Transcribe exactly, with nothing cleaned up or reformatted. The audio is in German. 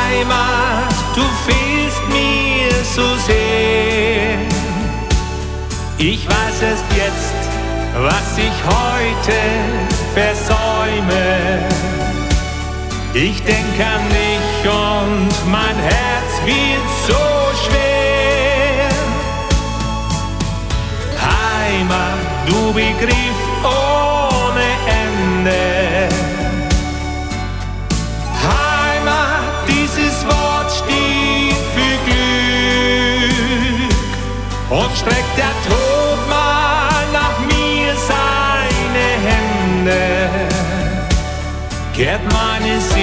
Heimat, du fehlst mir so sehr. Ich weiß erst jetzt, was ich heute versäume. Ich denk an dich und mein Herz wird so schwer. Heimat, du Begriff ohne Ende. Heimat, dieses Wort steht für Glück. Und streckt der Tod mal nach mir seine Hände, kehrt meine Seele